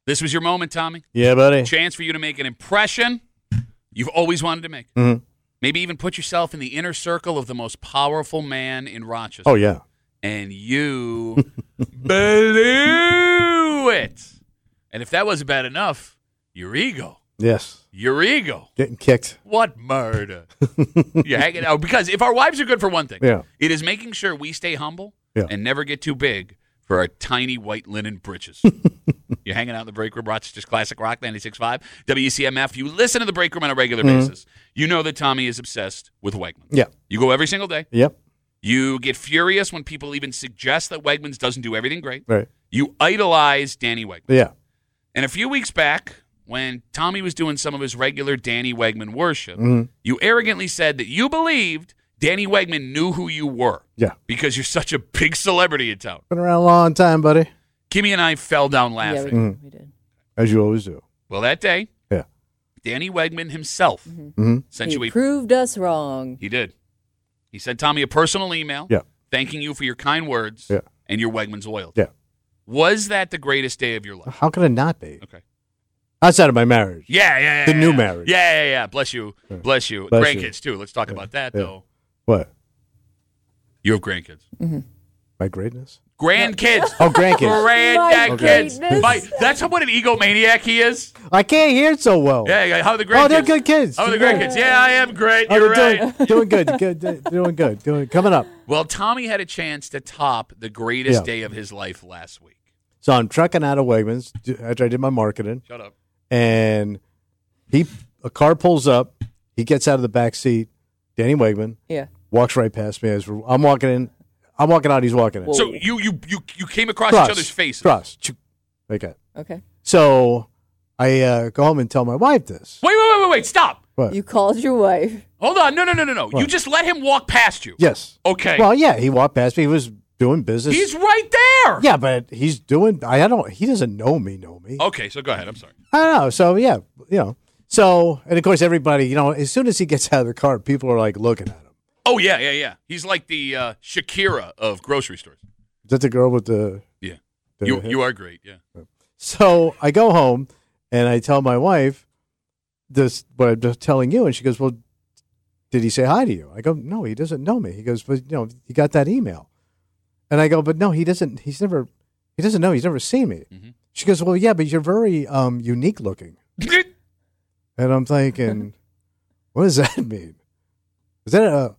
This was your moment, Tommy. Yeah, buddy. Chance for you to make an impression you've always wanted to make. Mm-hmm. Maybe even put yourself in the inner circle of the most powerful man in Rochester. Oh, yeah. And you blew it. And if that wasn't bad enough, your ego. Yes. Your ego. Getting kicked. What murder? You're hanging out. Because if our wives are good for one thing, Yeah. it is making sure we stay humble Yeah. and never get too big for our tiny white linen britches. You're hanging out in the break room, Rochester's Classic Rock 96.5, WCMF. You listen to the break room on a regular basis. You know that Tommy is obsessed with Wegmans. Yeah. You go every single day. Yep. You get furious when people even suggest that Wegmans doesn't do everything great. Right. You idolize Danny Wegman. Yeah. And a few weeks back, when Tommy was doing some of his regular Danny Wegman worship, you arrogantly said that you believed Danny Wegman knew who you were. Yeah. Because you're such a big celebrity in town. Been around a long time, buddy. Kimmy and I fell down Yeah, laughing. we did. As you always do. Well, that day, Yeah. Danny Wegman himself sent you He a... proved us wrong. He did. He sent Tommy a personal email Yeah. thanking you for your kind words Yeah. and your Wegmans loyalty. Yeah. Was that the greatest day of your life? How could it not be? Okay. Outside of my marriage. Yeah. The new marriage. Yeah. Bless you. Bless Grandkids, too. Let's talk about that, Yeah. though. What? You have grandkids. My greatness? Grandkids. Oh, grandkids. Grandkids. greatness. That's what an egomaniac he is. I can't hear it so well. Yeah. How are the grandkids? Oh, they're good kids. How are the grandkids? Yeah, I am great. Oh, You're they're right. doing good. Doing good. Coming up. Well, Tommy had a chance to top the greatest Yeah. day of his life last week. So I'm trucking out of Wegmans after I did my marketing, Shut up. and a car pulls up. He gets out of the back seat. Danny Wegman Yeah. walks right past me. As I'm walking in, I'm walking out. He's walking in. Whoa. So you came across Cross. each other's faces. Cross. Okay. Okay. So I go home and tell my wife this. Wait. Stop. What? You called your wife. Hold on. No. What? You just let him walk past you. Yes. Okay. Well, yeah. He walked past me. He was doing business. He's right there. Yeah, but he's doing. I don't. He doesn't know me. Okay, so go ahead. I'm sorry. I don't know. So yeah, So and of course everybody, as soon as he gets out of the car, people are like looking at him. Oh, yeah. He's like the Shakira of grocery stores. Is that the girl with the? Yeah. the You are great, yeah. So I go home and I tell my wife this, what I'm just telling you, and she goes, "Well, did he say hi to you?" I go, "No, he doesn't know me." He goes, "But he got that email," and I go, "But no, he doesn't. He doesn't know. He's never seen me." Mm-hmm. She goes, "Well, yeah, but you're very unique looking," and I'm thinking, what does that mean? Is that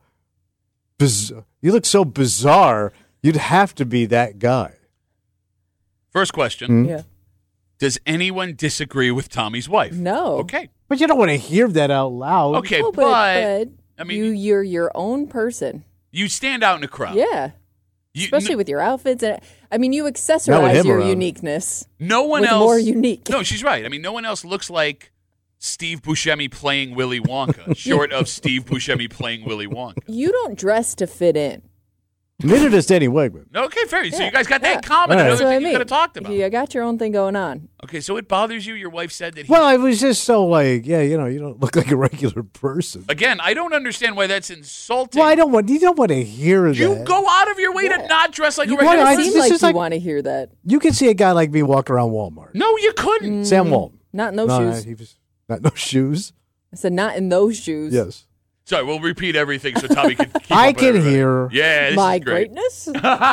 you look so bizarre. You'd have to be that guy. First question. Hmm? Yeah. Does anyone disagree with Tommy's wife? No. Okay. But you don't want to hear that out loud. Okay, No, but but I mean, you're your own person. you stand out in a crowd. Yeah. You- Especially with your outfits. And I mean, you Not with accessorize him your around. uniqueness. no one with else more unique. No, she's right. I mean, no one else looks like Steve Buscemi playing Willy Wonka, short of Steve Buscemi playing Willy Wonka. You don't dress to fit in. Neither does Danny Wegman. Okay, fair. So Yeah, you guys got that in yeah. common. All right. Another That's what I thing you mean. could have talked about. You got your own thing going on. Okay, so it bothers you. Your wife said that he... Well, it was just so like, yeah, you don't look like a regular person. Again, I don't understand why that's insulting. Well, you don't want to hear You that. go out of your way to Yeah. not dress like You a regular wanna- It person. seems this like is you like- want to hear that. You can see a guy like me walk around Walmart. No, you couldn't. Sam Walton. Not in those shoes. He was not no shoes. I said not in those shoes. Yes. Sorry, we'll repeat everything so Tommy can keep I up with can everybody. hear. Yeah, this My is great. greatness.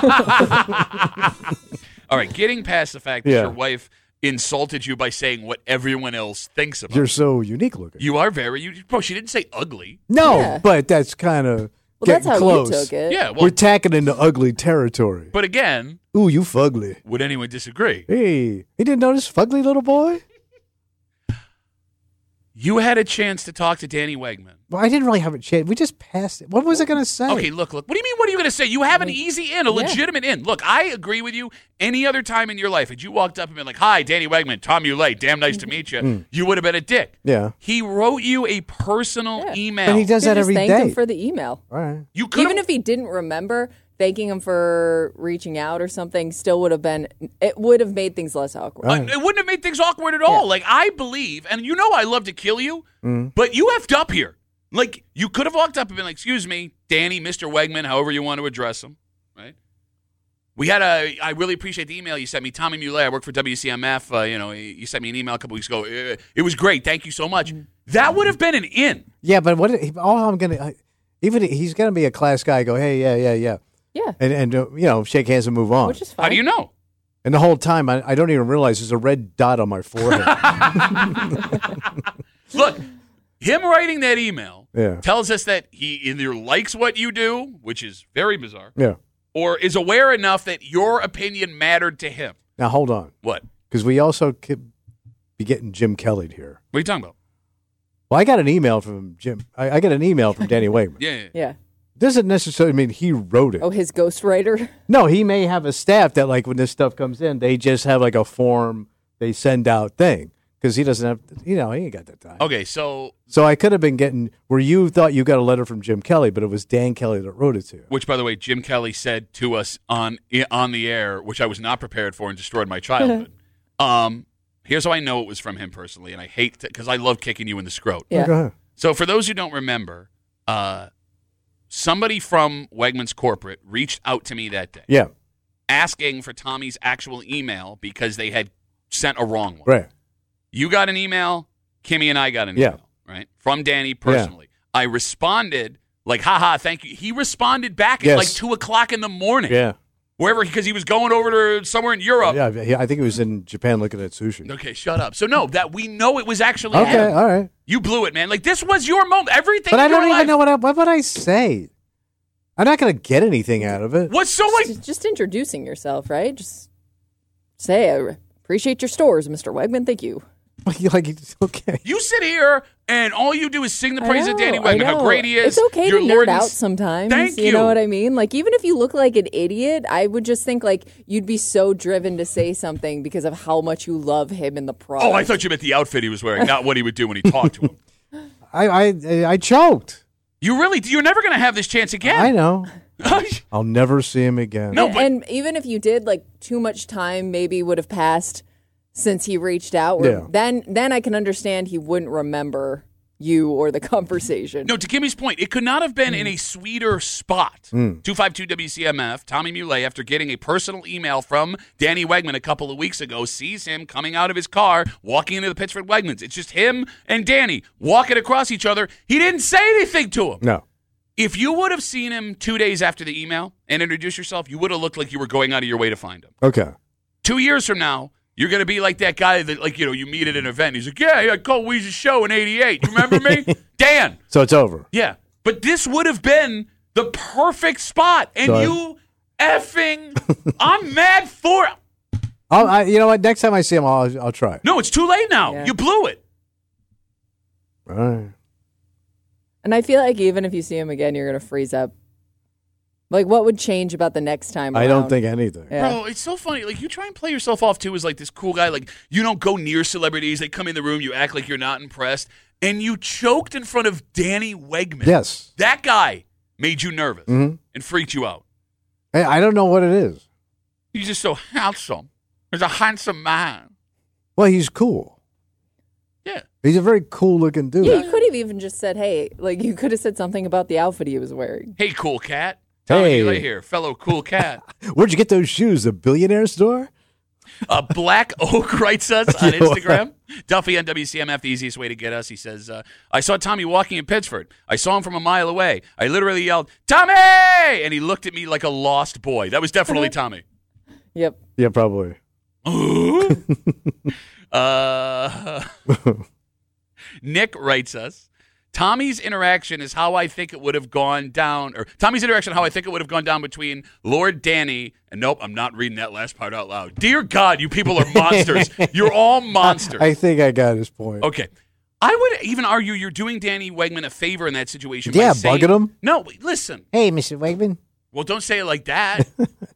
All right, getting past the fact that Yeah. your wife insulted you by saying what everyone else thinks about You're you. so unique looking. You are very... Bro, she didn't say ugly. No, Yeah. but that's kind of Well, getting that's how close. you took it. Yeah, well, We're tacking into ugly territory. but again, Ooh, you fugly. would anyone disagree? Hey, he didn't notice fugly little boy? You had a chance to talk to Danny Wegman. Well, I didn't really have a chance. We just passed it. What was I going to say? Okay, look. What do you mean, what are you going to say? You have an easy in, a legitimate in. Look, I agree with you. Any other time in your life, if you walked up and been like, "Hi, Danny Wegman, Tom Ulay, damn nice to meet you," you would have been a dick. Yeah. He wrote you a personal Yeah. email. And he does that Could've every just thanked day. him for the email. All right. You could Even if he didn't remember, thanking him for reaching out or something still would have been, it would have made things less awkward. it wouldn't have made things awkward at all. Yeah. Like, I believe, and you know I love to kill you, but you effed up here. Like, you could have walked up and been like, "Excuse me, Danny, Mr. Wegman," however you want to address him, right? I really appreciate the email you sent me, Tommy Muley. I work for WCMF. You sent me an email a couple weeks ago. It was great. Thank you so much. That would have been an in. Yeah, but he's gonna be a class guy. Go, hey, yeah, and shake hands and move on. Which is fine. How do you know? And the whole time, I don't even realize there's a red dot on my forehead. Look, him writing that email Yeah. tells us that he either likes what you do, which is very bizarre, Yeah. or is aware enough that your opinion mattered to him. Now hold on, What? because we also could be getting Jim Kelly here. What are you talking about? Well, I got an email from Jim. I got an email from Danny Wegman. Yeah. Yeah. Doesn't necessarily mean he wrote it. Oh, his ghostwriter? No, he may have a staff that, like, when this stuff comes in, they just have like a form they send out thing because he doesn't have, he ain't got that time. Okay, so So I could have been getting where you thought you got a letter from Jim Kelly, but it was Dan Kelly that wrote it to you. which, by the way, Jim Kelly said to us on the air, which I was not prepared for and destroyed my childhood. Here's how I know it was from him personally, and I hate because I love kicking you in the scrot. Yeah. Go ahead. So for those who don't remember, somebody from Wegmans Corporate reached out to me that day Yeah, asking for Tommy's actual email because they had sent a wrong one. right. You got an email, Kimmy and I got an Yeah. email, right? From Danny personally. I responded like, haha, thank you. He responded back at Yes. like 2:00 in the morning. Yeah. Wherever, because he was going over to somewhere in Europe. Yeah, I think it was in Japan looking at sushi. Okay, shut up. So no, that we know it was actually Okay, him. all right. You blew it, man. Like this was your moment. Everything. But in I don't your even life- know what would I say. I'm not going to get anything out of it. What's so like? Just introducing yourself, right? Just say, I appreciate your stores, Mr. Wegman. Thank you. Like, okay. You sit here and all you do is sing the praise of Danny I Wegman, how know. great he is. It's okay Your to Lord nerd and out S- sometimes. Thank You know you. what I mean? Like, even if you look like an idiot, I would just think, like, you'd be so driven to say something because of how much you love him in the product. Oh, I thought you meant the outfit he was wearing, not what he would do when he talked to him. I choked. You're never going to have this chance again. I know. I'll never see him again. No, but- and even if you did, like, too much time maybe would have passed since he reached out. Where Yeah. Then I can understand he wouldn't remember you or the conversation. No, to Kimmy's point, it could not have been in a sweeter spot. 252 WCMF, Tommy Muley, after getting a personal email from Danny Wegman a couple of weeks ago, sees him coming out of his car, walking into the Pittsford Wegmans. It's just him and Danny walking across each other. He didn't say anything to him. No. If you would have seen him 2 days after the email and introduced yourself, you would have looked like you were going out of your way to find him. Okay. 2 years from now, you're going to be like that guy that, like, you meet at an event. He's like, yeah, I called Weeze's show in 88. You remember me? Dan. So it's over. Yeah. But this would have been the perfect spot. And So you effing, I'm mad for it. You know what? Next time I see him, I'll try. No, it's too late now. Yeah. You blew it. All right. And I feel like even if you see him again, you're going to freeze up. Like, what would change about the next time I don't around? think anything. Yeah. Bro, it's so funny. Like, you try and play yourself off, too, as, like, this cool guy. Like, you don't go near celebrities. They come in the room. You act like you're not impressed. And you choked in front of Danny Wegman. Yes. That guy made you nervous Mhm. and freaked you out. Hey, I don't know what it is. He's just so handsome. He's a handsome man. Well, he's cool. Yeah. He's a very cool looking dude. Yeah, you could have even just said, hey, like, you could have said something about the outfit he was wearing. Hey, cool cat. Tommy Hey. Muley here, fellow cool cat. Where'd you get those shoes? The billionaire store? Black Oak writes us on Instagram. Duffy on WCMF, the easiest way to get us. He says, I saw Tommy walking in Pittsford. I saw him from a mile away. I literally yelled, Tommy! And he looked at me like a lost boy. That was definitely Tommy. Yep. Yeah, probably. Nick writes us, Tommy's interaction is how I think it would have gone down, or Tommy's interaction, how I think it would have gone down between Lord Danny, and nope, I'm not reading that last part out loud. Dear God, you people are monsters. You're all monsters. I think I got his point. Okay. I would even argue you're doing Danny Wegman a favor in that situation. Yeah, by saying, bugging him. No, listen. Hey, Mr. Wegman. Well, don't say it like that.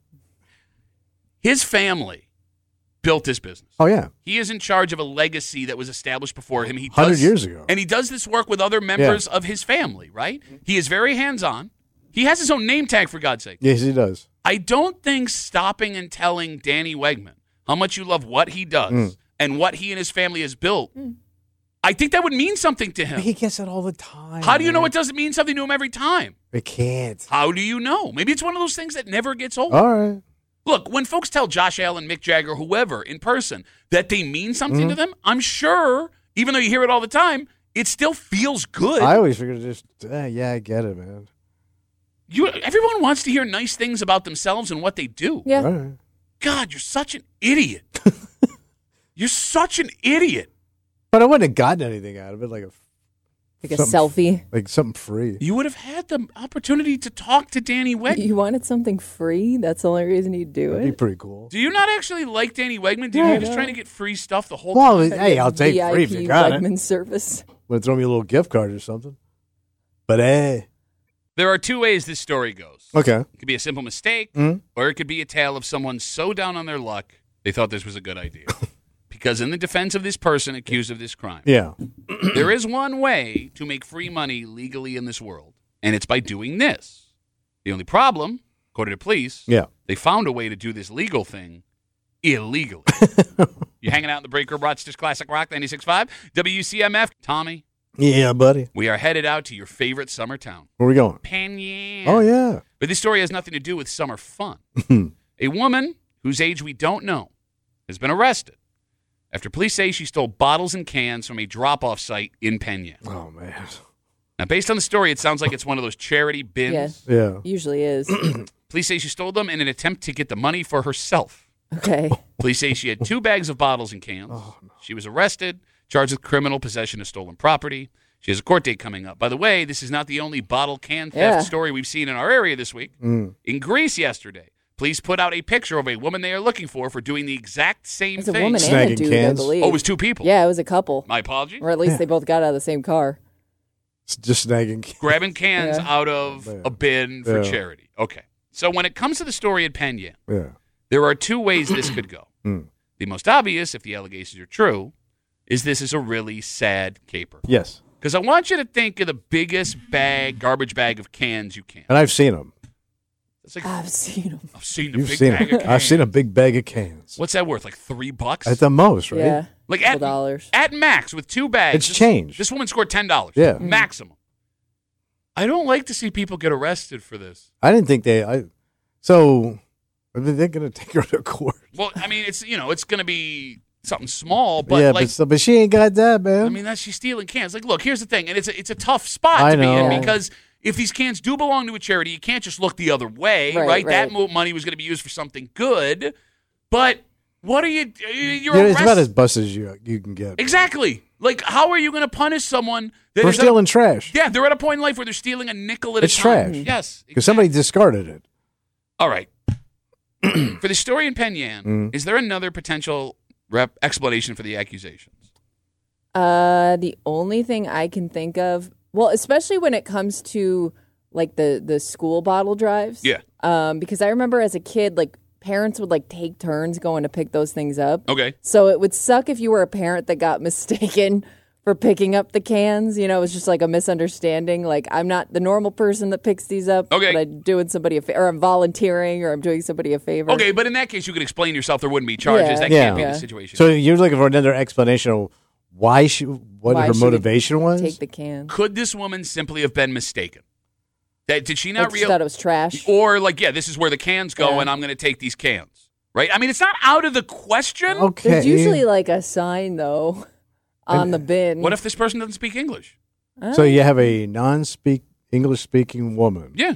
His family built this business. Oh, yeah. He is in charge of a legacy that was established before him. He 100 does, years ago. And he does this work with other members of his family, right? He is very hands-on. He has his own name tag, for God's sake. Yes, he does. I don't think stopping and telling Danny Wegman how much you love what he does and what he and his family has built, I think that would mean something to him. He gets it all the time. How do you know man. it doesn't mean something to him every time? It can't. How do you know? Maybe it's one of those things that never gets old. All right. Look, when folks tell Josh Allen, Mick Jagger, whoever in person that they mean something to them, I'm sure, even though you hear it all the time, it still feels good. I always figured just, yeah, I get it, man. Everyone wants to hear nice things about themselves and what they do. Yeah. All right. God, you're such an idiot. You're such an idiot. But I wouldn't have gotten anything out of it, like a selfie. like something free. You would have had the opportunity to talk to Danny Wegman. You wanted something free? That's the only reason you'd do That'd be it. pretty cool. Do you not actually like Danny Wegman? Dude, you're just trying to get free stuff the whole Well, time. hey, I'll take free if you got Wegman it. service. Want to throw me a little gift card or something? But hey, There are two ways this story goes. okay. It could be a simple mistake, Mhm. or it could be a tale of someone so down on their luck they thought this was a good idea. Because in the defense of this person accused of this crime, Yeah. there is one way to make free money legally in this world, and it's by doing this. The only problem, according to police, Yeah. they found a way to do this legal thing illegally. You hanging out in the break room, Rochester's Classic Rock 96.5, WCMF. Tommy, Yeah, buddy. we are headed out to your favorite summer town, Where we going? Penn. Oh, yeah. But this story has nothing to do with summer fun. A woman whose age we don't know has been arrested after police say she stole bottles and cans from a drop-off site in Penn. Oh, man. Now, based on the story, it sounds like it's one of those charity bins. Yeah. Yeah. Usually is. Police say she stole them in an attempt to get the money for herself. Okay. Police say she had 2 bags of bottles and cans. She was arrested, charged with criminal possession of stolen property. She has a court date coming up. By the way, this is not the only bottle can theft Yeah. story we've seen in our area this week. In Greece yesterday, police put out a picture of a woman they are looking for doing the exact same It's a thing. woman and Snagging a dude, cans? I believe. Oh, it was 2 people. Yeah, it was a couple. My apologies. Or at least Yeah. they both got out of the same car. It's just snagging. Grabbing cans Yeah. out of a bin for Yeah. charity. Okay. So when it comes to the story at Penn, Yeah. there are 2 ways this could go. The most obvious, if the allegations are true, is this is a really sad caper. Yes. Because I want you to think of the biggest garbage bag of cans you can. And I've seen them. It's like, I've seen them. I've seen the You've big seen bag them. of cans. I've seen a big bag of cans. What's that worth? Like $3? At the most, right? Yeah. Like Couple dollars. at max with 2 bags. It's changed. This woman scored $10. Yeah. Maximum. I don't like to see people get arrested for this. I didn't think so, I mean, they're going to take her to court. Well, I mean, it's going to be something small, but yeah, like, but she ain't got that, man. I mean, she's stealing cans. Like, look, here's the thing, and it's a tough spot I to be in know. because if these cans do belong to a charity, you can't just look the other way, Right, right? That right. money was going to be used for something good, but what are you? You're Yeah, it's about as arrested. busted as you can get. Exactly. Like, how are you going to punish someone that For is stealing trash. Yeah, they're at a point in life where they're stealing a nickel at It's a time. trash. Yes, Because somebody discarded it. All right. For the story in Penn, is there another potential explanation for the accusations? The only thing I can think of, well, especially when it comes to like the school bottle drives. Yeah. Because I remember as a kid, like parents would like take turns going to pick those things up. Okay. So it would suck if you were a parent that got mistaken for picking up the cans. You know, it was just like a misunderstanding. Like, I'm not the normal person that picks these up. Okay. But I'm doing somebody a favor, or I'm volunteering, or I'm doing somebody a favor. Okay, but in that case, you could explain yourself. There wouldn't be charges. Yeah. That Yeah. can't be Yeah. the situation. So you're looking for another explanation of what Why her she would motivation was? Take the can. Could this woman simply have been mistaken? Did she I not just thought it was trash. Or like, yeah, this is where the cans go, Yeah. and I'm going to take these cans, right? I mean, it's not out of the question. Okay. There's usually like a sign though on the bin. What if this person doesn't speak English? So you have a English-speaking woman Yeah,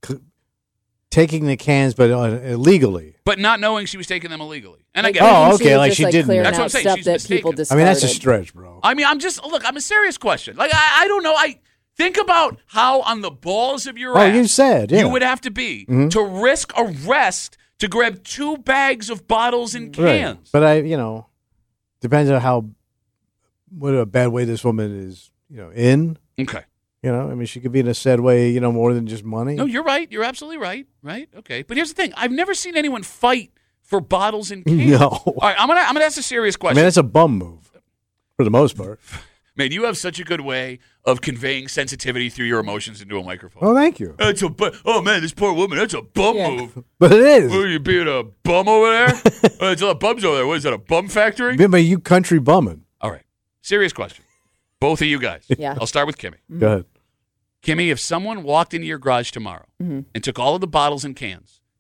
taking the cans, but illegally. but not knowing she was taking them illegally. And I Like, get Oh, it. maybe okay, was like just, she didn't- clearing That's what out I'm saying, stuff she's that mistaken. people I discarded. mean, that's a stretch, bro. I mean, I'm a serious question. Like, I don't know. I think about how on the balls of your Oh, ass you said, yeah. you would have to be to risk arrest to grab 2 bags of bottles and cans. Right. But depends on what a bad way this woman is, in. Okay. I mean, she could be in a sad way, more than just money. No, you're right. You're absolutely right. Right. Okay. But here's the thing. I've never seen anyone fight for bottles and cans. No. All right. I'm gonna ask a serious I question. mean, that's a bum move for the most part. Man, you have such a good way of conveying sensitivity through your emotions into a microphone. Oh, thank you. Oh man, this poor woman. That's a bum Yeah. move. But it is. What are you being a bum over there? There's a lot of bums over there. What is that? A bum factory? But you country bumming. All right. Serious question. Both of you guys. Yeah. I'll start with Kimmy. Go ahead. Kimmy, if someone walked into your garage tomorrow and took all of the bottles and cans,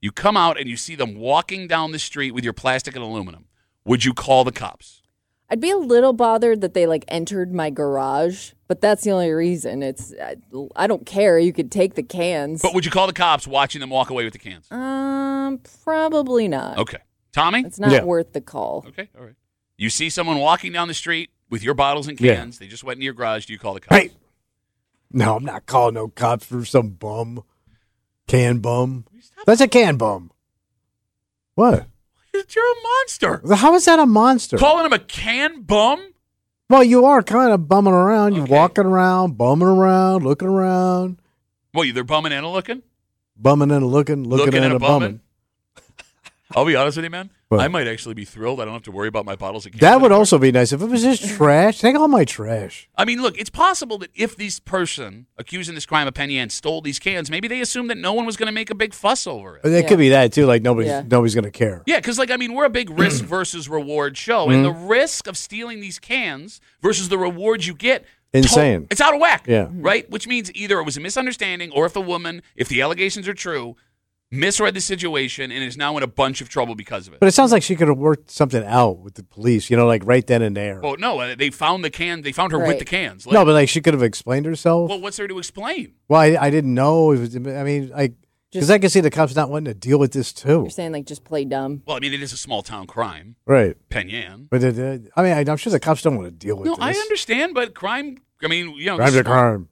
You come out and you see them walking down the street with your plastic and aluminum. Would you call the cops? I'd be a little bothered that they entered my garage, but that's the only reason. I don't care. You could take the cans. But would you call the cops watching them walk away with the cans? Probably not. Okay. Tommy? It's not worth the call. Okay, all right. You see someone walking down the street with your bottles and cans. They just went into your garage. Do you call the cops? Hey. No, I'm not calling no cops for some bum. Can bum. That's a can bum. What? You're a monster. How is that a monster? Calling him a can bum? Well, you are kind of bumming around. You're Okay. walking around, bumming around, looking around. Well, they're bumming and a looking? Bumming and looking and a bumming. I'll be honest with you, man. What? I might actually be thrilled. I don't have to worry about my bottles of cans. That would anymore. also be nice. If it was just trash, take all my trash. I mean, look, it's possible that if this person accusing this crime of Penn Yan stole these cans, maybe they assumed that no one was going to make a big fuss over it. It could be that, too. Like, nobody's going to care. Yeah, because, we're a big risk versus reward show. And the risk of stealing these cans versus the rewards you get, Insane. it's out of whack. Yeah. Right? Which means either it was a misunderstanding or if the woman, if the allegations are true, misread the situation and is now in a bunch of trouble because of it. But it sounds like she could have worked something out with the police, right then and there. Well, no, they found the can. They found her with the cans. No, but she could have explained herself. Well, what's there to explain? Well, I didn't know. It was. Because I can see the cops not wanting to deal with this too. You're saying just play dumb. Well, I mean, it is a small town crime, Right? Penn Yan. But I'm sure the cops don't want to deal with No, this. I understand, but crime. I mean, Crime's a crime.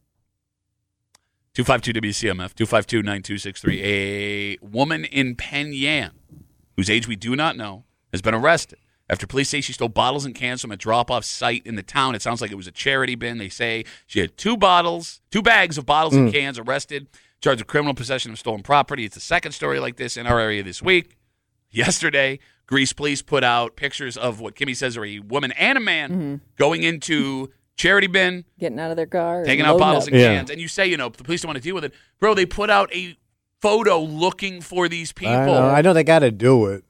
252 WCMF 252-9263. A woman in Penn Yan, whose age we do not know, has been arrested after police say she stole bottles and cans from a drop-off site in the town. It sounds like it was a charity bin. They say she had two bags of bottles and cans. Arrested, charged with criminal possession of stolen property. It's the second story like this in our area this week. Yesterday, Greece police put out pictures of what Kimmy says are a woman and a man going into charity bin, getting out of their car, taking out bottles and cans. And you say, the police don't want to deal with it. Bro, they put out a photo looking for these people. I know they got to do it.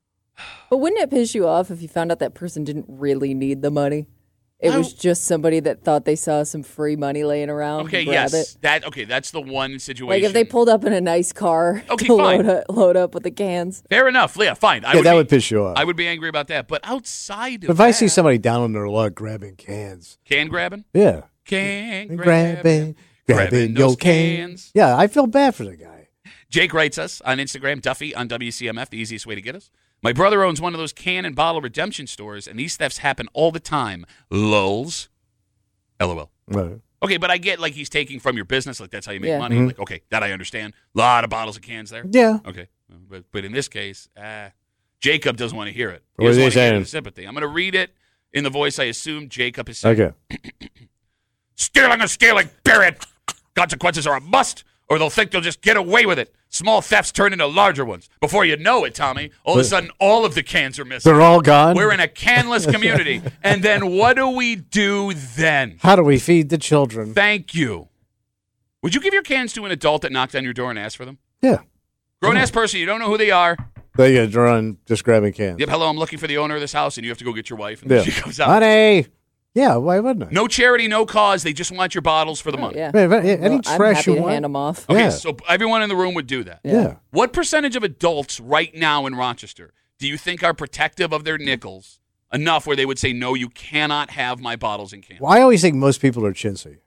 But wouldn't it piss you off if you found out that person didn't really need the money? It was just somebody that thought they saw some free money laying around. Okay, grab yes. it. That's the one situation. Like if they pulled up in a nice car Okay, to fine. load up with the cans. Fair enough. Yeah, fine. That would piss you off. I would be angry about that. But outside of But if I see somebody down on their luck grabbing cans. can grabbing? Yeah. Can Grabbing those your cans. Yeah, I feel bad for the guy. Jake writes us on Instagram, Duffy on WCMF, the easiest way to get us. My brother owns one of those can and bottle redemption stores, and these thefts happen all the time. Lulz. LOL. Right. Okay, but I get he's taking from your business, that's how you make money. Okay, that I understand. A lot of bottles and cans there. Yeah. Okay, but in this case, Jacob doesn't want to hear it. What is he doesn't wanna hear saying? the sympathy. I'm going to read it in the voice I assume Jacob is saying. Okay. Stealing is stealing, period. Consequences are a must, or they'll think they'll just get away with it. Small thefts turn into larger ones. Before you know it, Tommy, all of a sudden, all of the cans are missing. They're all gone. We're in a canless community. And then what do we do then? How do we feed the children? Thank you. Would you give your cans to an adult that knocked on your door and asked for them? Yeah. Grown-ass person, you don't know who they are. They get drawn just grabbing cans. Yep, hello, I'm looking for the owner of this house, and you have to go get your wife. And then she comes out. Honey. Yeah, why wouldn't I? No charity, no cause. They just want your bottles for the money. Yeah. Man, any Well, I'm trash happy you to want? hand them off. Okay, Yeah. so everyone in the room would do that. Yeah. What percentage of adults right now in Rochester do you think are protective of their nickels enough where they would say, no, you cannot have my bottles and cans? Well, I always think most people are chintzy.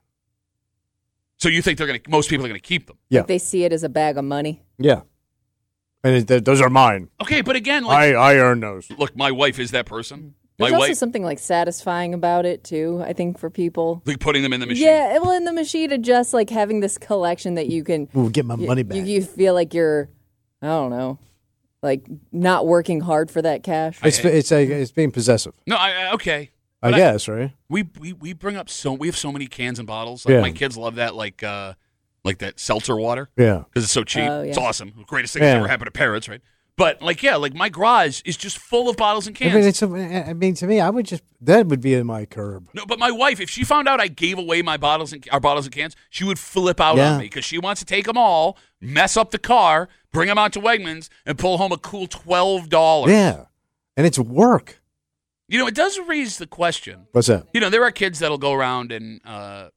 So you think most people are going to keep them? Yeah. They see it as a bag of money. Yeah. And those are mine. Okay, but again, I earn those. look, my wife is that person. There's My also wife, something satisfying about it too. I think for people. putting them in the machine. Yeah, well, in the machine, of just having this collection that you can Ooh, get my money back. You feel like you're, I don't know, not working hard for that cash. It's being possessive. No, okay. I But guess, right? We bring up we have so many cans and bottles. Yeah. My kids love that like that seltzer water Yeah. because it's so cheap. Oh, yeah. It's awesome. The greatest thing that's Yeah. ever happened to parrots, right? But my garage is just full of bottles and cans. I mean, to me, that would be in my curb. No, but my wife, if she found out I gave away our bottles and cans, she would flip out Yeah. on me because she wants to take them all, mess up the car, bring them out to Wegmans, and pull home a cool $12. Yeah. And it's work. It does raise the question. What's that? There are kids that'll go around and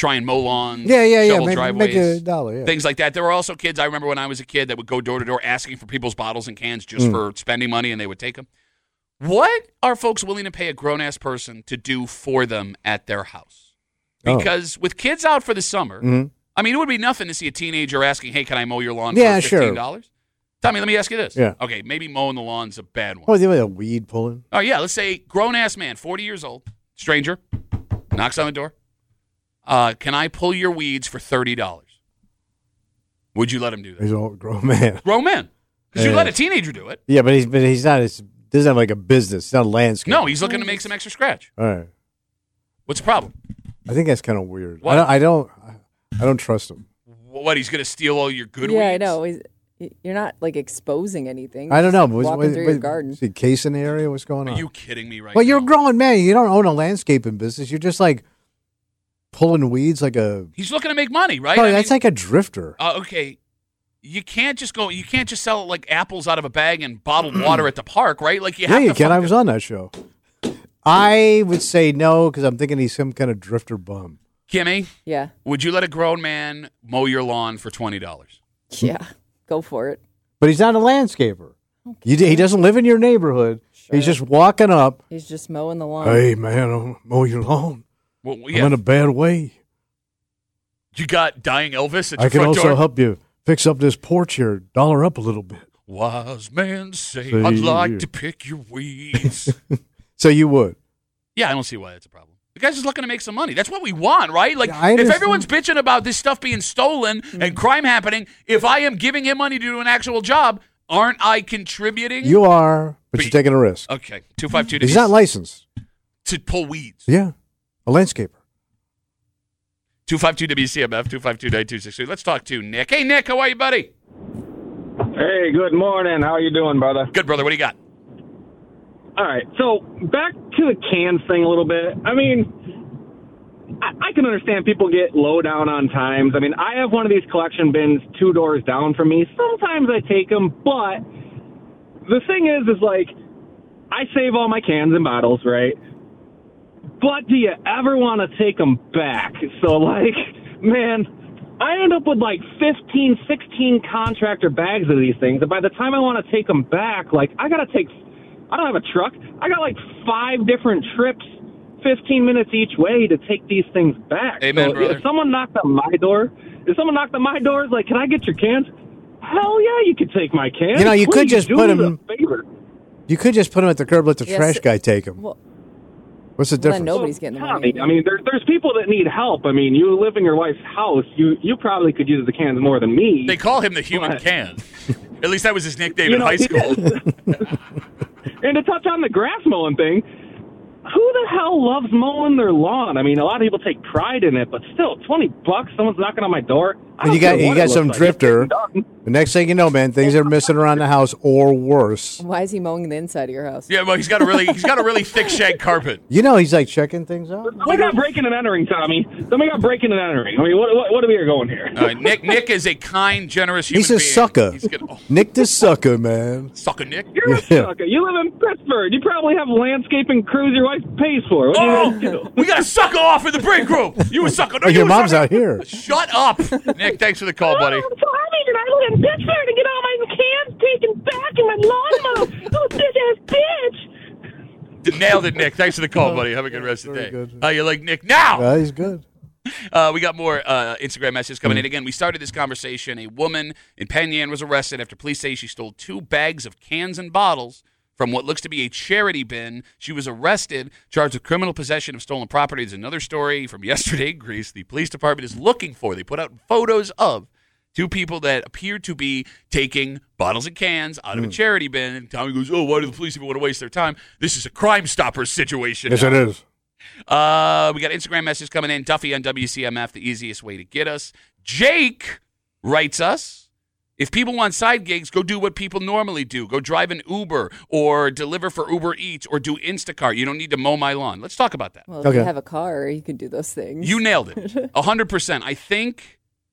try and mow lawns, Yeah. shovel Make driveways, $1, yeah. things like that. There were also kids, I remember when I was a kid, that would go door to door asking for people's bottles and cans just for spending money, and they would take them. What are folks willing to pay a grown-ass person to do for them at their house? Because with kids out for the summer, I mean, it would be nothing to see a teenager asking, hey, can I mow your lawn for $15? Sure. Tommy, let me ask you this. Yeah. Okay, maybe mowing the lawn's a bad one. Oh, they a weed pulling. Oh, yeah, let's say grown-ass man, 40 years old, stranger, knocks on the door. Can I pull your weeds for $30? Would you let him do that? He's an old grown man. Grown man. Because you let a teenager do it. Yeah, but he's not. It doesn't have like a business. It's not a landscape. No, he's looking to make some extra scratch. All right. What's the problem? I think that's kind of weird. What? I don't trust him. What, he's going to steal all your good weeds? Yeah, I know. You're not like exposing anything. I don't know. Just walking through your garden. Is he case in the area? What's going on? Are you kidding me right Well, now? you're a grown man. You don't own a landscaping business. You're just like pulling weeds like a. He's looking to make money, right? No, that's like a drifter. Okay. You can't just sell like apples out of a bag and bottled water at the park, right? Like you have You to. can. I was on that show. I would say no because I'm thinking he's some kind of drifter bum. Kimmy, Yeah. would you let a grown man mow your lawn for $20? Yeah. Go for it. But he's not a landscaper. He doesn't live in your neighborhood. Sure. He's just walking up. He's just mowing the lawn. Hey, man, I'll mow your lawn. Well, I'm in a bad way. You got dying Elvis at your I can front also door? help you fix up this porch here. Dollar up a little bit. Wise men say, Say I'd like you. to pick your weeds. So you would. Yeah, I don't see why that's a problem. The guy's just looking to make some money. That's what we want, right? Like, Yeah, I if understand. everyone's bitching about this stuff being stolen and crime happening, if I am giving him money to do an actual job, aren't I contributing? You are, but you're taking a risk. Okay, 252 He's not licensed. to pull weeds. Yeah, a landscaper. 252 WCMF 252-9263. Let's talk to Nick. Hey, Nick, how are you, buddy? Hey, good morning. How you doing, brother? Good, brother. What do you got? All right, so back to the cans thing a little bit. I mean, I can understand people get low down on times. I mean, I have one of these collection bins 2 doors down from me. Sometimes I take them, but the thing is like, I save all my cans and bottles, right? But do you ever want to take them back? So, like, man, I end up with like 15, 16 contractor bags of these things. And by the time I want to take them back, like, I don't have a truck. I got like 5 different trips, 15 minutes each way to take these things back. Amen, so brother. if someone knocked on my door, like, can I get your cans? Hell yeah, you could take my cans. You know, you could Please just do put me 'em- a favor. You could just put him at the curb, let the Yes. trash guy take him. Well, What's the then difference? nobody's getting the Tommy, money. I mean, there's people that need help. I mean, you live in your wife's house. You probably could use the cans more than me. They call him the human What? can. At least that was his nickname You in know, high he school. And to touch on the grass mowing thing, who the hell loves mowing their lawn? I mean, a lot of people take pride in it, but still, $20, someone's knocking on my door. I And don't care you what got it some looks like. It's drifter. getting done. The next thing you know, man, things are missing around the house or worse. Why is he mowing the inside of your house? Yeah, well, he's got a really thick shag carpet. You know, he's like checking things out. We got breaking and entering, Tommy. Then we got breaking and entering. I mean, what are we going here? All right, Nick is a kind, generous human He's a being. sucker. He's gonna, Nick the sucker, man. sucker Nick. You're a Yeah. sucker. You live in Pittsburgh. You probably have landscaping crews your wife pays for. What do you guys do? Oh, we got a sucker off in the break room. You a sucker. No, Oh, you your a mom's sucker. out here. Shut up. Nick, thanks for the call, buddy. I'm so happy that I live in Pittsburgh to get all my cans taken back and my lawnmower. Oh, bitch ass bitch. Nailed it, Nick. Thanks for the call, buddy. Have a good rest of the very day. good. How you like Nick now? Yeah, he's good. We got more Instagram messages coming in. Again, we started this conversation. A woman in Penn Yan was arrested after police say she stole 2 bags of cans and bottles from what looks to be a charity bin. She was arrested, charged with criminal possession of stolen property. There's another story from yesterday in Greece. The police department is looking for, they put out photos of 2 people that appear to be taking bottles and cans out of a charity bin. And Tommy goes, oh, why do the police even want to waste their time? This is a Crime Stoppers situation. Yes, now. it is. We got Instagram messages coming in. Duffy on WCMF, the easiest way to get us. Jake writes us, if people want side gigs, go do what people normally do. Go drive an Uber or deliver for Uber Eats or do Instacart. You don't need to mow my lawn. Let's talk about that. Well, if you Okay. have a car, you can do those things. You nailed it. 100%. I think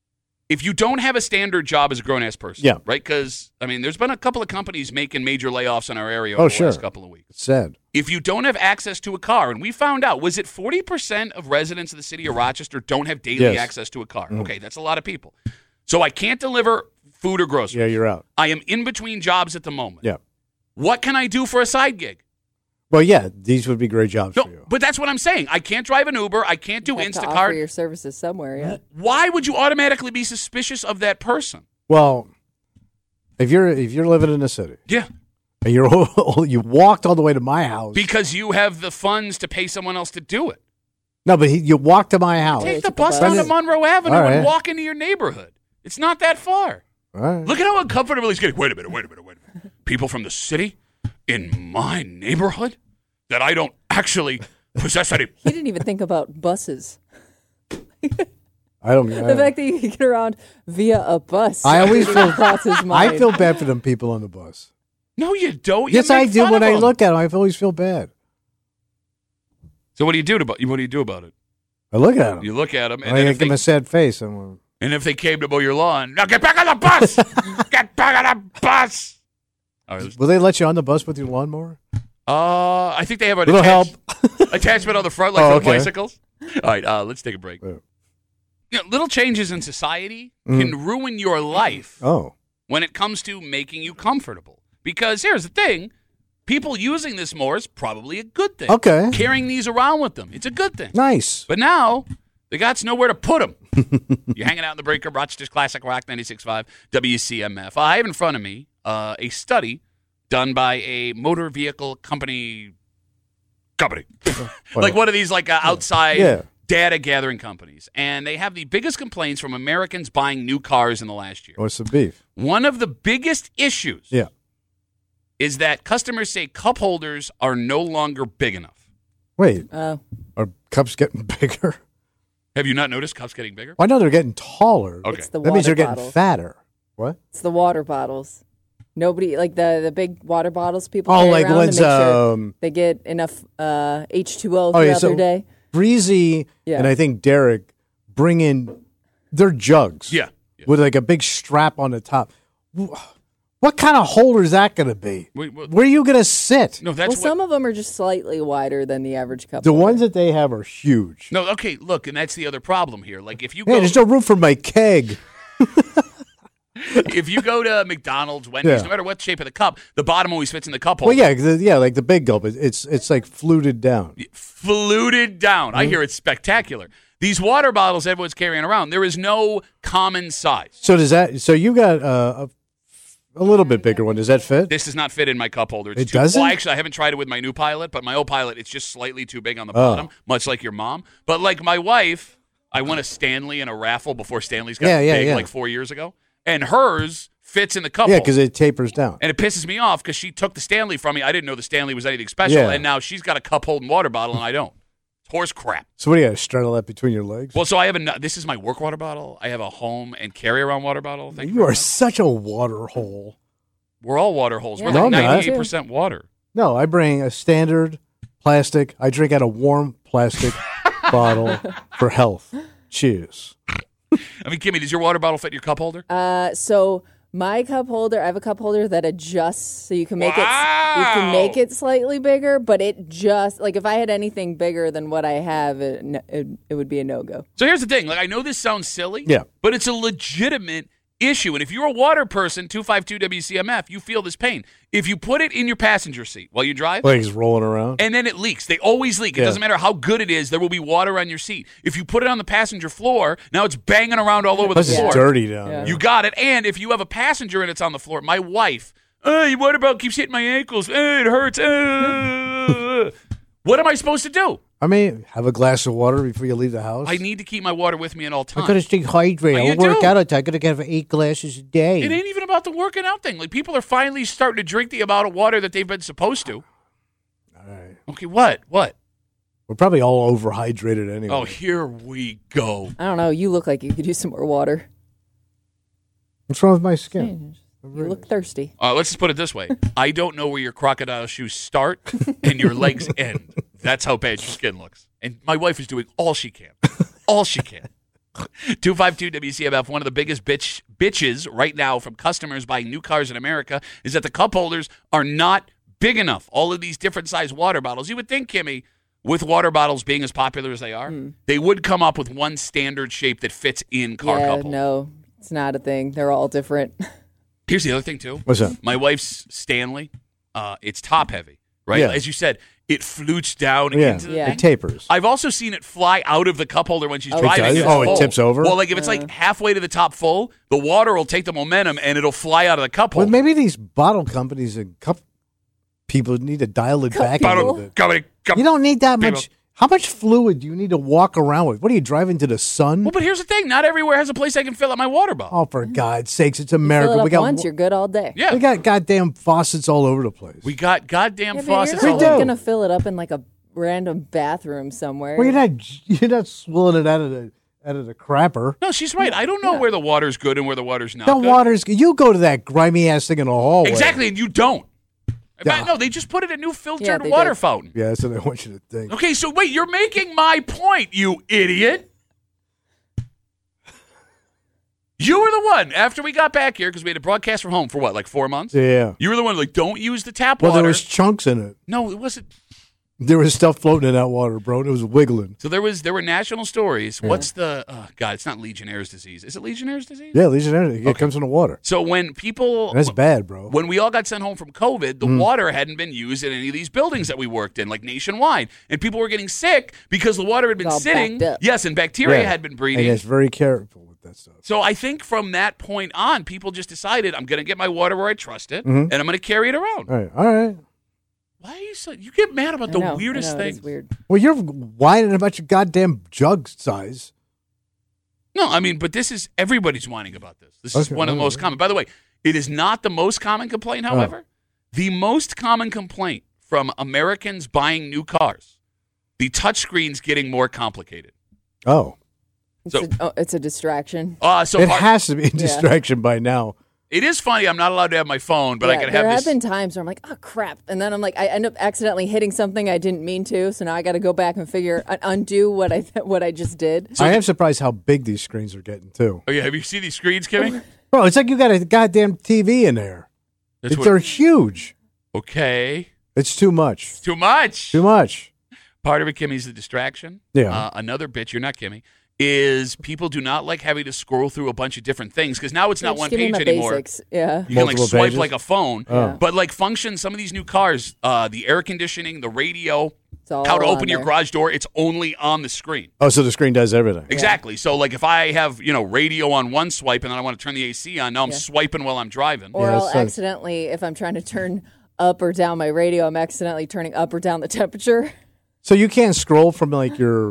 if you don't have a standard job as a grown-ass person, Yeah. right? Because, I mean, there's been a couple of companies making major layoffs in our area Oh, over the sure. last couple of weeks. It's sad. If you don't have access to a car, and we found out, was it 40% of residents of the city of Rochester don't have daily Yes. access to a car? Okay, that's a lot of people. So I can't deliver food or groceries. Yeah, you're out. I am in between jobs at the moment. Yeah. What can I do for a side gig? Well, yeah, these would be great jobs No, for you. but that's what I'm saying. I can't drive an Uber. I can't do You have to offer Instacart. your services somewhere. Yeah. Why would you automatically be suspicious of that person? Well, if you're living in the city Yeah. and you walked all the way to my house. Because you have the funds to pay someone else to do it. No, but you walked to my house. Take took the the bus bus. down to Monroe Avenue All right. and walk into your neighborhood. It's not that far. All right. Look at how uncomfortable he's getting. Wait a minute. People from the city in my neighborhood that I don't actually possess any. He didn't even think about buses. I don't. The fact that you can get around via a bus. I always didn't feel. cross his mind. I feel bad for them people on the bus. No, you don't. You Yes, I make do. fun When of I them. look at them, I always feel bad. So what do you do about it? I look at them. You look at them, and, I then give if they, them a sad face. And and if they came to mow your lawn, now get back on the bus. Get back on the bus. All right. will they let you on the bus with your lawnmower? I think they have an Little help. attachment on the front, like Oh, for okay. bicycles. All right, let's take a break. Yeah. You know, little changes in society can ruin your life Oh, when it comes to making you comfortable. Because here's the thing. People using this more is probably a good thing. Okay. Carrying these around with them, it's a good thing. nice. But now, they got nowhere to put them. You're hanging out in the break room, Rochester's Classic Rock 96.5, WCMF. I have in front of me a study done by a motor vehicle company. Like one of these outside Yeah. data gathering companies. And they have the biggest complaints from Americans buying new cars in the last year. What's the beef? One of the biggest issues Yeah. is that customers say cup holders are no longer big enough. Wait, Oh. are cups getting bigger? Have you not noticed cups getting bigger? Well, I know they're getting taller. Okay. It's the That means water they're getting bottles. fatter. What? It's the water bottles. Nobody like the big water bottles people Oh, carry like around ones, to make sure um, they get enough H2O Oh, yeah, throughout so their day. Breezy Yeah. and I think Derek bring in their jugs. Yeah. With like a big strap on the top. What kind of holder is that going to be? Wait, what- Where are you going to sit? No, that's Well, what. some of them are just slightly wider than the average cup. The holder. ones that they have are huge. No, okay, look, and that's the other problem here. Like if you Hey, go, there's no room for my keg. if you go to McDonald's, Wendy's, Yeah. no matter what shape of the cup, the bottom always fits in the cup Well, holder. yeah, like the big gulp. It's like fluted down. Fluted down. Mm-hmm. I hear it's spectacular. These water bottles everyone's carrying around, there is no common size. So does that? So you got a little bit bigger one. Does that fit? This does not fit in my cup holder. It's It too, doesn't? Well, actually, I haven't tried it with my new Pilot, but my old Pilot, it's just slightly too big on the Oh. bottom, much like your mom. But like my wife, I won a Stanley in a raffle before Stanley's got Yeah, big, yeah. like 4 years ago, and hers fits in the cup Yeah, holder. because it tapers down. And it pisses me off because she took the Stanley from me. I didn't know the Stanley was anything special, Yeah. and now she's got a cup holding water bottle, and I don't. It's horse crap. So what do you got to straddle that between your legs? Well, so I have this is my work water bottle. I have a home and carry around water bottle. Thank you. You very are much. such a water hole. We're all water holes. We're Yeah, like No, I'm not. 98% water. No, I bring a standard plastic. I drink out of warm plastic bottle for health. Cheers. I mean, Kimmy, does your water bottle fit in your cup holder? So my cup holder, I have a cup holder that adjusts so you can make Wow. it you can make it slightly bigger, but it just like if I had anything bigger than what I have, it would be a no-go. So here's the thing. Like, I know this sounds silly, Yeah. but it's a legitimate issue. And if you're a water person, 252 WCMF, you feel this pain. If you put it in your passenger seat while you drive, Like he's rolling around. and then it leaks. They always leak. It Yeah. doesn't matter how good it is. There will be water on your seat. If you put it on the passenger floor, now it's banging around all over the Plus floor. it's dirty down Yeah. there. You got it. And if you have a passenger and it's on the floor, my wife, your water bottle keeps hitting my ankles. It hurts. What am I supposed to do? I mean, have a glass of water before you leave the house. I need to keep my water with me at all I times. stay hydrated. Oh, you I work do? out. I gotta have 8 glasses a day. It ain't even about the working out thing. Like, people are finally starting to drink the amount of water that they've been supposed to. All right. Okay, what? We're probably all overhydrated anyway. Oh, here we go. I don't know. You look like you could use some more water. What's wrong with my skin? You look thirsty. Let's just put it this way. I don't know where your crocodile shoes start and your legs end. That's how bad your skin looks. And my wife is doing all she can. All she can. 252 WCMF, one of the biggest bitches right now from customers buying new cars in America is that the cup holders are not big enough. All of these different size water bottles. You would think, Kimmy, with water bottles being as popular as they are, they would come up with one standard shape that fits in car cup holders. No, it's not a thing. They're all different. Here's the other thing, too. What's that? My wife's Stanley, it's top heavy, right? Yeah. As you said, it flutes down Yeah, into the Yeah. thing. it tapers. I've also seen it fly out of the cup holder when she's Oh, it driving. does? It's Oh, it full. tips over? Well, like if it's like halfway to the top full, the water will take the momentum and it'll fly out of the cup Well, holder. maybe these bottle companies and cup people need to dial it back a little bit. You don't need that People. much. How much fluid do you need to walk around with? What are you driving to the sun? Well, but here's the thing: not everywhere has a place I can fill up my water bottle. Oh, for God's sakes, it's Fill America. it up We got once, you're good all day. Yeah, we got goddamn faucets all over the place. we got goddamn Yeah, but faucets. you're all We not over. do. going to fill it up in like a random bathroom somewhere. Well, you're not swilling it out of the crapper. No, she's right. I don't know where the water's good and where the water's not The good. water's. You go to that grimy ass thing in the hallway. Exactly, and you don't. Yeah. No, they just put in a new Yeah, filtered they water did. fountain. Yeah, that's what I want you to think. Okay, so wait, you're making my point, you idiot. You were the one, after we got back here, because we had to broadcast from home for what, like 4 months? Yeah. You were the one like, don't use the tap Well, water. there was chunks in it. No, it wasn't. There was stuff floating in that water, bro. It was wiggling. So there were national stories. What's the, God, it's not Legionnaire's disease. Is it Legionnaire's disease? Yeah, Legionnaires. It comes in the water. So when people, That's bad, bro. when we all got sent home from COVID, the water hadn't been used in any of these buildings that we worked in, like nationwide. And people were getting sick because the water had been It's all sitting. backed up. Yes, and bacteria Yeah. had been And breeding. it's very careful with that stuff. So I think from that point on, people just decided, I'm going to get my water where I trust it, and I'm going to carry it around. All right. Why are you so, you get mad about the I know, weirdest I know, things? It's weird. Well, you're whining about your goddamn jug size. No, I mean, but this is, everybody's whining about this. This is Okay, one of the okay. most common. By the way, it is not the most common complaint, however. The most common complaint from Americans buying new cars, the touchscreen's getting more complicated. Oh, It's a distraction. So it has to be a distraction by now. it is funny. I'm not allowed to have my phone, but I Yeah, can there have have this. been times where I'm like, oh crap, and then I'm like, I end up accidentally hitting something I didn't mean to, so now I got to go back and undo what I just did. I am surprised how big these screens are getting too. Oh, yeah. Have you seen these screens, Kimmy? Bro, it's like you got a goddamn TV in there. That's what- They're huge. okay. It's too much. Too much. Too much. Part of it, Kimmy's the distraction. Yeah. Another bitch, you're not Kimmy, is people do not like having to scroll through a bunch of different things because now it's not Just one give me page my anymore. Basics. Yeah. You can like Multiple swipe pages? like a phone, Oh. but like functions. Some of these new cars, the air conditioning, the radio, It's all how to on open your there. garage door, it's only on the screen. Oh, so the screen does everything. Exactly. So like if I have radio on one swipe and then I want to turn the AC on, now I'm swiping while I'm driving. Or Yeah, I'll so- accidentally, if I'm trying to turn up or down my radio, I'm accidentally turning up or down the temperature. So you can't scroll from like your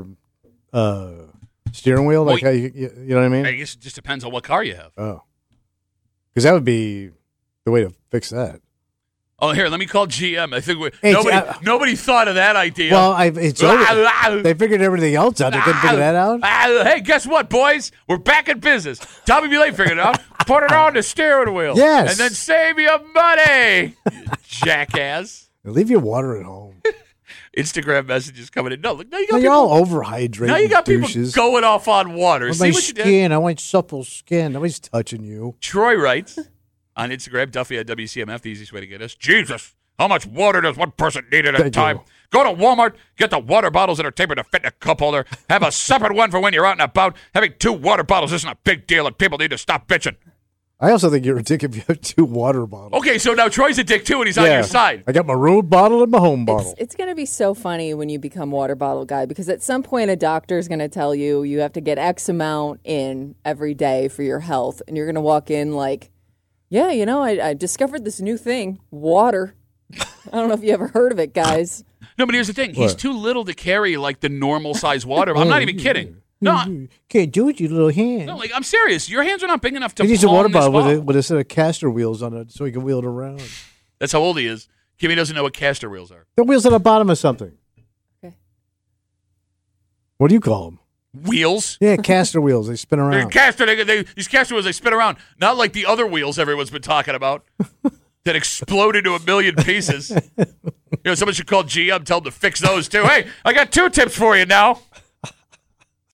steering wheel, like Well, how you know what I mean? I guess it just depends on what car you have. Oh, because that would be the way to fix that. Oh, here, let me call GM. I think Hey, nobody thought of that idea. Well, it's over. They figured everything else out. They couldn't figure that out. Hey, guess what, boys? We're back in business. Tommy B. Lane figured it out. Put it on the steering wheel. Yes. And then save your money, jackass. Leave your water at home. Instagram messages coming in. No, look, now you got You're people, all overhydrated. now you got people douches. going off on water. With See my what you did? skin, I want supple skin. Nobody's touching you. Troy writes on Instagram, Duffy at WCMF, the easiest way to get us. Jesus, how much water does one person need at a Thank time? you. Go to Walmart, get the water bottles that are tapered to fit in a cup holder. Have a separate one for when you're out and about. Having 2 water bottles isn't a big deal, and people need to stop bitching. I also think you're a dick if you have 2 water bottles. Okay, so now Troy's a dick too, and he's on your side. I got my road bottle and my home bottle. It's going to be so funny when you become water bottle guy because at some point a doctor is going to tell you you have to get X amount in every day for your health. And you're going to walk in like, yeah, I discovered this new thing, water. I don't know if you ever heard of it, guys. No, but here's the thing. He's What? too little to carry like the normal size water. I'm not even kidding. No, Can't do it, you little hand. no, like I'm serious. Your hands are not big enough to He needs a palm water this bottle with a set of caster wheels on it so he can wheel it around. That's how old he is. Kimmy doesn't know what caster wheels are. The wheels at the bottom of something. Okay. What do you call them? Wheels? Yeah, caster wheels. They spin They're around. these caster wheels, they spin around. Not like the other wheels everyone's been talking about that explode into a million pieces. Someone should call GM, tell them to fix those too. Hey, I got 2 tips for you now.